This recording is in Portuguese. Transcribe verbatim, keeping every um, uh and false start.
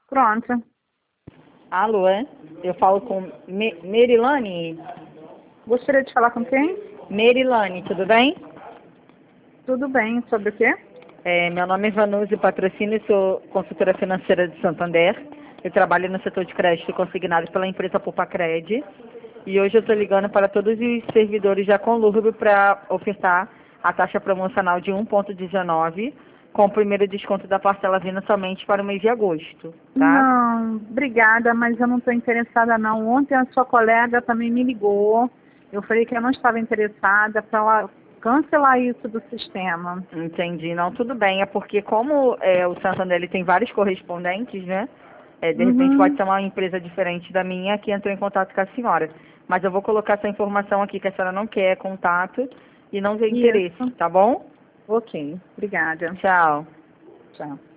Pronto. Alô, é? Eu falo com Me Merilane? Gostaria de falar com quem? Merilane, tudo bem? Tudo bem. Sobre o quê? É, meu nome é Vanusa Patrocínio e sou consultora financeira de Santander. Eu trabalho no setor de crédito consignado pela empresa Pupacred. E hoje eu estou ligando para todos os servidores da Conlurbio para ofertar a taxa promocional de um vírgula dezenove com o primeiro desconto da parcela vindo somente para o mês de agosto, tá? Não, obrigada, mas eu não estou interessada não. Ontem a sua colega também me ligou. Eu falei que eu não estava interessada para ela cancelar isso do sistema. Entendi. Não, tudo bem. É porque como é, o Santander ele tem vários correspondentes, né? É, de repente pode Uhum. ser uma empresa diferente da minha que entrou em contato com a senhora. Mas eu vou colocar essa informação aqui que a senhora não quer contato e não tem interesse, Isso. tá bom? Ok. Obrigada. Tchau. Tchau.